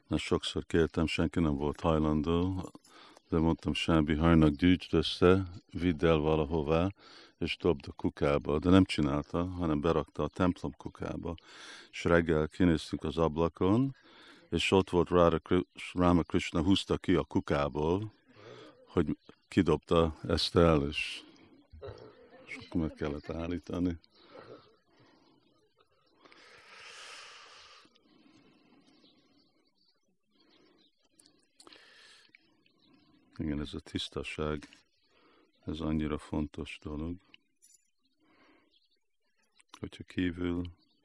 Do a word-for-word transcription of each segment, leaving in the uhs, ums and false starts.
Mert sokszor kértem, senki nem volt hajlandó, de mondtam, semmi hajnak gyűjtsd össze, vidd el valahová, és dobd a kukába. De nem csinálta, hanem berakta a templom kukába. És reggel kinéztünk az ablakon, és ott volt Rama Krishna, húzta ki a kukából, hogy kidobta ezt el, és, és akkor meg kellett állítani. Igen, ez a tisztaság, ez annyira fontos dolog, hogyha kívül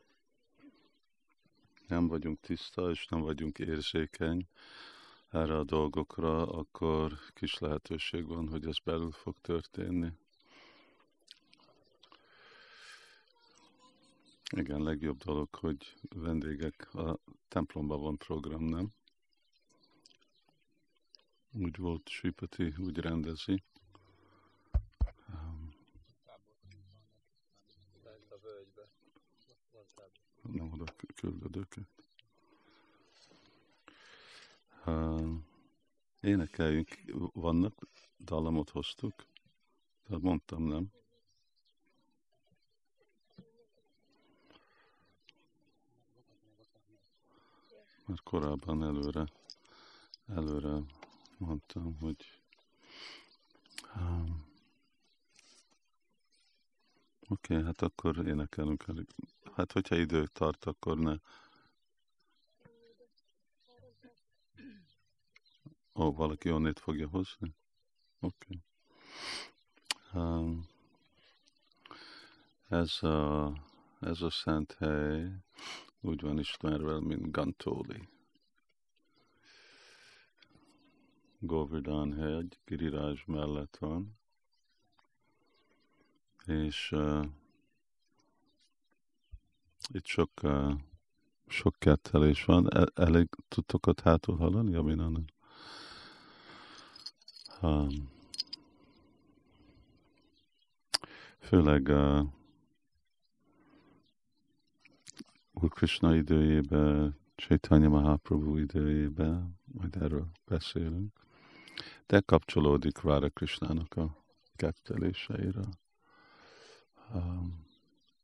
nem vagyunk tiszta, és nem vagyunk érzékeny erre a dolgokra, akkor kis lehetőség van, hogy ez belül fog történni. Igen, legjobb dolog, hogy vendégek, a templomban van program, nem? Úgy volt, Sripati úgy rendezi. Nem oda küldöd őket. Uh, énekeljünk, vannak, dallamot hoztuk, tehát mondtam, nem? Mert korábban előre, előre mondtam, hogy um, oké, okay, hát akkor énekelünk. Hát, hogyha idő tart, akkor ne. Ó, valaki onnét fogja hozni? Oké. Okay. Um, ez, a, ez a szent hely úgy van ismerve, mint Gantoli. Govardhan hegy, Giriraj mellett van. És uh, itt sok, uh, sok kettelés van. El, elég tudtok ott hátul hallani, Abhinandan? Um, főleg uh, Úr Krishna időjében, Chaitanya Mahaprabhu időjében, majd erről beszélünk, de kapcsolódik Radha Krishnának a ketteléseire. Um,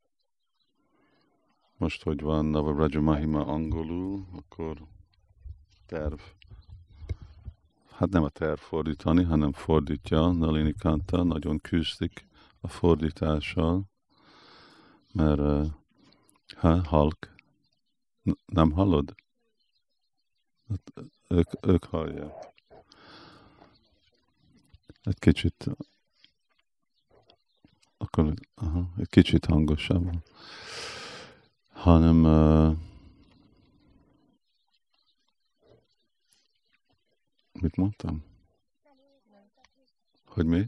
most, hogy van Navaraja Mahima angolul, akkor terv, hát nem a terv fordítani, hanem fordítja, Nalini Kanta nagyon küzdik a fordítással, mert uh, ha, halk, N- nem hallod? Hát, ők, ők hallják. Egy kicsit, akkor aha, egy kicsit hangosabban. Hanem uh, mit mondtam? Hogy mi?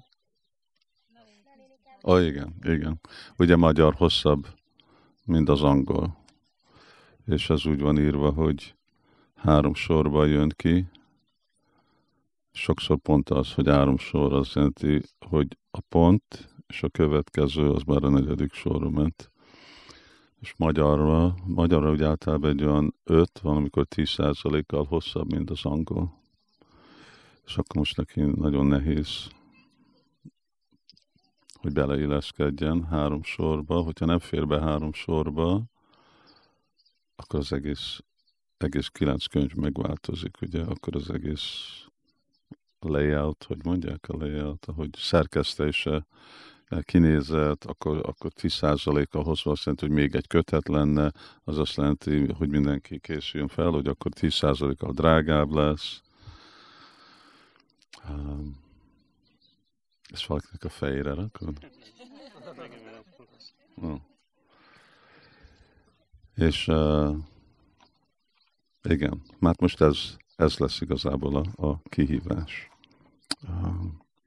Ó, oh, igen, igen. Ugye magyar hosszabb, mint az angol. És ez úgy van írva, hogy három sorba jön ki. Sokszor pont az, hogy három sor azt jelenti, hogy a pont és a következő az már a negyedik sorra ment. És magyarra, magyarra úgy általában egy olyan öt, van, amikor tíz százalékkal hosszabb, mint az angol. És akkor most neki nagyon nehéz, hogy beleilleszkedjen három sorba. Hogyha nem fér be három sorba, akkor az egész, egész kilenc könyv megváltozik, ugye? Akkor az egész layout, hogy mondják a layout, hogy szerkesztése, kinézet, akkor, akkor tíz százalékkal hozva azt jelenti, hogy még egy kötet lenne, az azt jelenti, hogy mindenki készüljön fel, hogy akkor tíz százalékkal drágább lesz. Um, ezt valakinek a fejére rakod? Oh. És uh, igen, már most ez, ez lesz igazából a, a kihívás. Uh,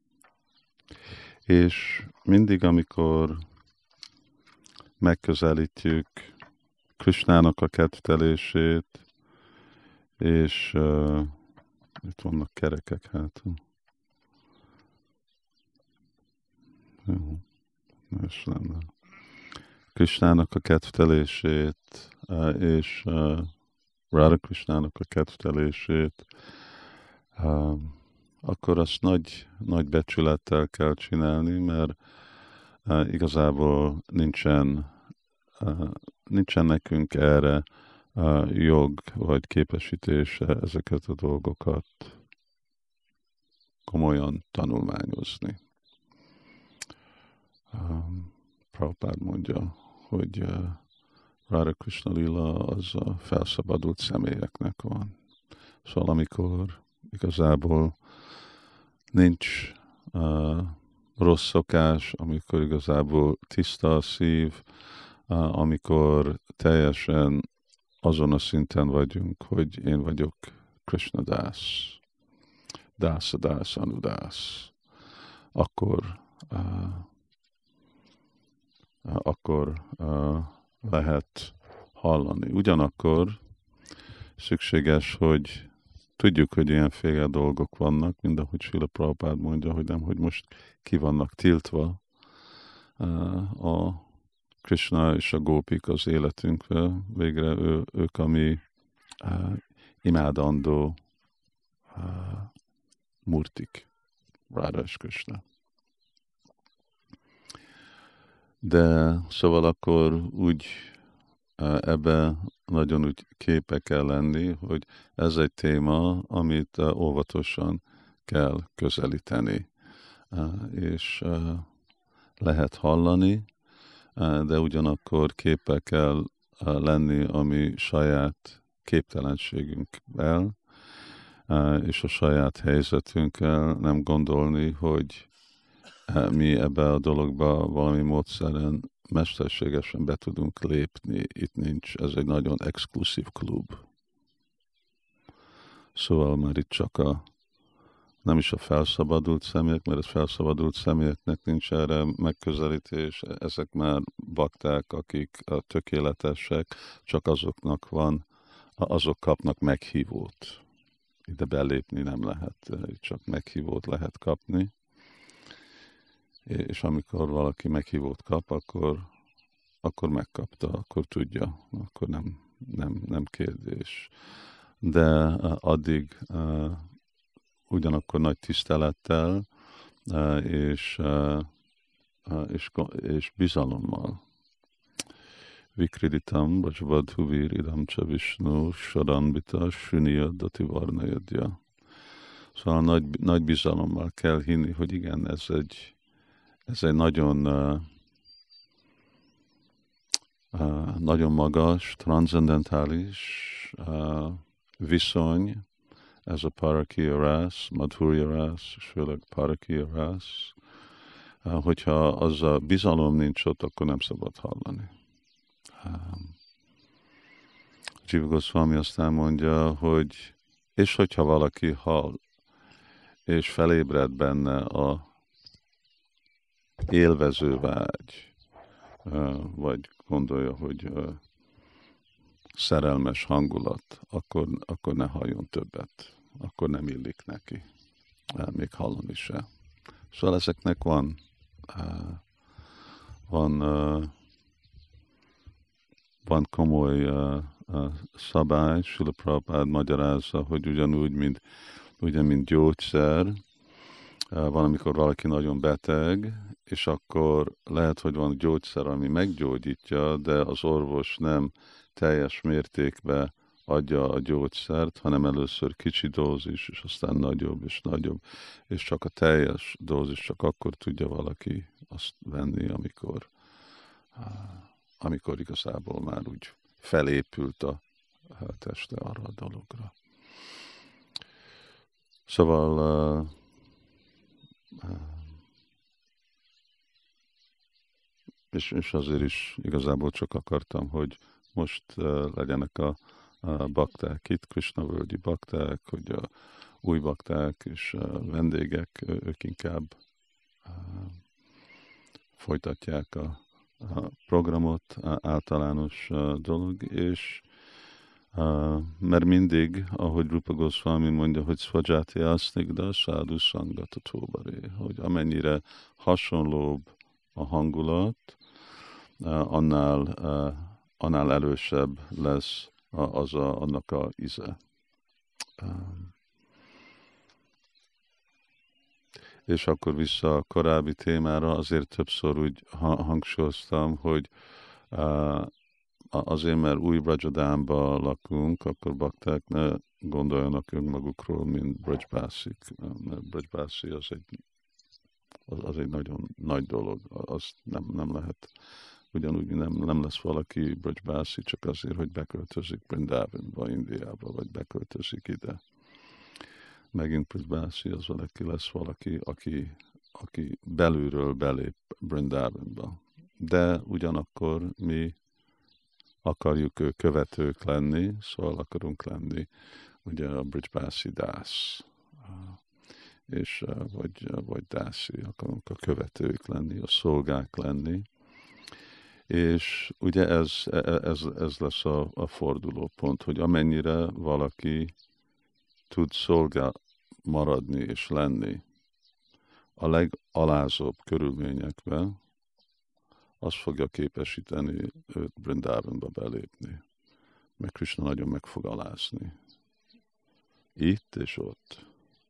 és mindig, amikor megközelítjük Krishnának a kedvtelését, és uh, itt vannak kerekek hátul. Jó, ez lenne. Krishnának a kedvtelését, uh, és uh, Radha Krishnának a kettelését, akkor azt nagy, nagy becsülettel kell csinálni, mert igazából nincsen, nincsen nekünk erre jog vagy képesítése ezeket a dolgokat komolyan tanulmányozni. Prabhupád mondja, hogy Radha Krishna lila az a felszabadult személyeknek van. Szóval amikor igazából nincs uh, rossz szokás, amikor igazából tiszta a szív, uh, amikor teljesen azon a szinten vagyunk, hogy én vagyok Krishna dász, dász, dász, anudász, akkor uh, akkor uh, lehet hallani. Ugyanakkor szükséges, hogy tudjuk, hogy ilyenféle dolgok vannak, mind ahogy Srila Prabhupád mondja, hogy nem, hogy most ki vannak tiltva uh, a Krishna és a gópik az életünkre, végre ő, ők a mi uh, imádandó uh, murtik, Radha és Krishna. De szóval akkor úgy ebbe nagyon úgy képe kell lenni, hogy ez egy téma, amit óvatosan kell közelíteni. És lehet hallani, de ugyanakkor képe kell lenni a mi saját képtelenségünkkel, és a saját helyzetünkkel, nem gondolni, hogy mi ebbe a dologba valami módszeren mesterségesen be tudunk lépni. Itt nincs, ez egy nagyon exkluzív klub. Szóval már itt csak a, nem is a felszabadult személyek, mert a felszabadult személyeknek nincs erre megközelítés, ezek már bakták, akik a tökéletesek, csak azoknak van, azok kapnak meghívót. Ide belépni nem lehet, csak meghívót lehet kapni. És amikor valaki meghívót kap, akkor, akkor megkapta, akkor tudja, akkor nem, nem, nem kérdés. De addig uh, ugyanakkor nagy tisztelettel uh, és, uh, és, és bizalommal. Vikriditam, Vajvadhuvir, idam ca Vishnu, Saranbita, Süniyadati Varnayadja. Szóval nagy, nagy bizalommal kell hinni, hogy igen, ez egy Ez egy nagyon, uh, uh, nagyon magas, transzendentális uh, viszony, ez a Parakiya Rasa, Madhurya Rasa, és főleg Parakiya Rasa. Uh, hogyha az a bizalom nincs ott, akkor nem szabad hallani. Um, Jiva Goswami aztán mondja, hogy és hogyha valaki hall, és felébred benne a élvező vágy, vagy gondolja, hogy szerelmes hangulat, akkor, akkor ne halljon többet, akkor nem illik neki, még hallani se. Szóval ezeknek van, van, van komoly szabály, Srila Prabhupád magyarázza, hogy ugyanúgy, mint, ugye, mint gyógyszer, van, amikor valaki nagyon beteg, és akkor lehet, hogy van gyógyszer, ami meggyógyítja, de az orvos nem teljes mértékben adja a gyógyszert, hanem először kicsi dózis, és aztán nagyobb és nagyobb, és csak a teljes dózis csak akkor tudja valaki azt venni, amikor, amikor igazából már úgy felépült a teste arra a dologra. Szóval És, és azért is igazából csak akartam, hogy most uh, legyenek a, a bakták itt, Krishna völgyi bakták, hogy a új bakták és a vendégek, ők inkább uh, folytatják a, a programot, a általános uh, dolog, és uh, mert mindig, ahogy Rupa Goswami mondja, hogy Svajati Asnigda Sadhu Sangata Tóbaré, hogy amennyire hasonlóbb a hangulat, Uh, annál, uh, annál elősebb lesz az a, annak a íze. És akkor vissza a korábbi témára, azért többször úgy hangsúlyoztam, hogy azért, mert új Brajadámba lakunk, akkor bakták ne gondoljanak önmagukról, mint Brajbászik, mert Brajbászi az egy, az, az egy nagyon nagy dolog, azt nem, nem lehet, ugyanúgy nem, nem lesz valaki Brajbászi csak azért, hogy beköltözik Brindavanba, Indiába, vagy beköltözik ide. Megint Brajbászi az valaki lesz valaki, aki, aki belülről belép Brindavanba. De ugyanakkor mi akarjuk követők lenni, szóval akarunk lenni ugye a Brajbászi dász, és vagy, vagy dászi, akarunk a követők lenni, a szolgák lenni, és ugye ez, ez, ez lesz a, a fordulópont, hogy amennyire valaki tud szolgá maradni és lenni a legalázóbb körülményekben, az fogja képesíteni őt Brindavanba belépni. Mert Krishna nagyon meg fog alázni. Itt és ott.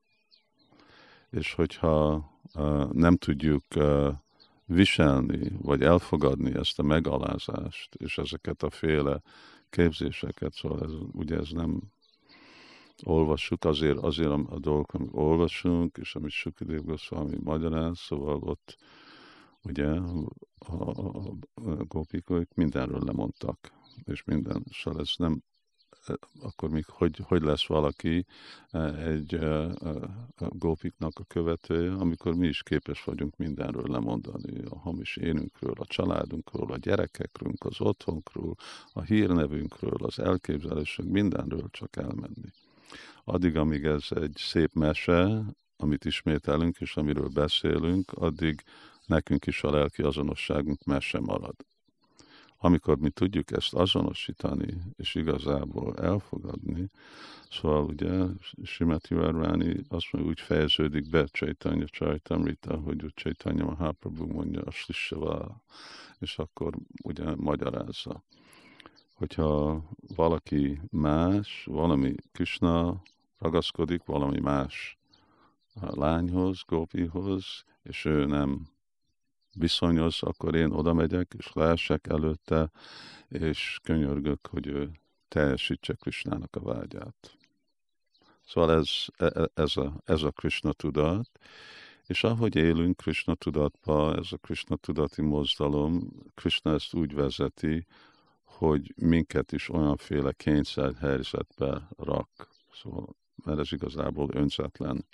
És hogyha uh, nem tudjuk uh, viselni, vagy elfogadni ezt a megalázást, és ezeket a féle képzéseket, szóval ez, ugye ez nem olvassuk, azért, azért a, a dolgok, amit olvasunk, és amit Sukadev Goswami magyaráz, szóval ott ugye a, a, a gópikoik mindenről lemondtak, és minden, szóval ez nem, akkor még hogy, hogy lesz valaki egy a, a, a gópiknak a követője, amikor mi is képes vagyunk mindenről lemondani, a hamis énünkről, a családunkról, a gyerekekről, az otthonkról, a hírnevünkről, az elképzelésünk, mindenről csak elmenni. Addig, amíg ez egy szép mese, amit ismételünk, és amiről beszélünk, addig nekünk is a lelki azonosságunk mese marad. Amikor mi tudjuk ezt azonosítani, és igazából elfogadni, szóval ugye Srimati Radharani azt mondja, úgy fejeződik be Chaitanya Charitamrita, hogy Chaitanya Mahaprabhu mondja a Slishava, és akkor ugye magyarázza, hogyha valaki más, valami Krishna ragaszkodik valami más lányhoz, gópihoz, és ő nem viszonyoz, akkor én oda megyek, és leesek előtte, és könyörgök, hogy ő teljesítse Krishnának a vágyát. Szóval ez, ez, a, ez a Krishna tudat, és ahogy élünk Krishna tudatba, ez a Krishna tudati mozdalom, Krishna ezt úgy vezeti, hogy minket is olyanféle kényszer helyzetbe rak. Szóval, mert ez igazából önzetlen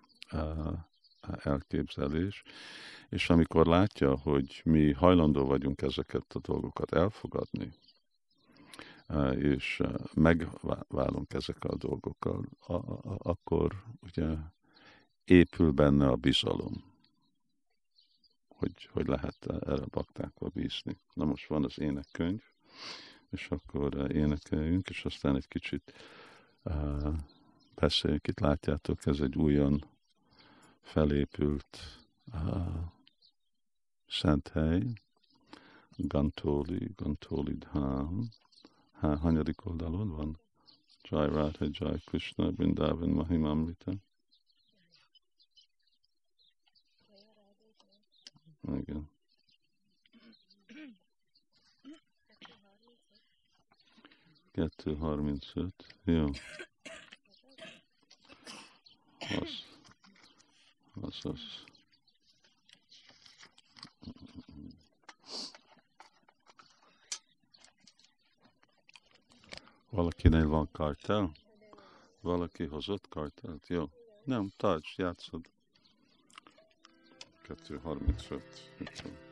elképzelés. És amikor látja, hogy mi hajlandó vagyunk ezeket a dolgokat elfogadni, és megválunk ezekkel a dolgokkal, akkor ugye épül benne a bizalom, hogy, hogy lehet erre a baktákba bízni. Na most van az énekkönyv, és akkor énekeljünk, és aztán egy kicsit uh, beszéljük. Itt látjátok, ez egy újon felépült uh, szent hely, Gantoli, Gantoli Dham. Há, hanyadik oldalon van? Jai Radha, Jai Krishna, Vrindavan Mahimamrita. Igen. kettő harmincöt. Jó. Az. Az, az. Valakinél van kartel? Valaki hozott kartelt? Jó. Nem, tarts, játszod. kettő harmincöt.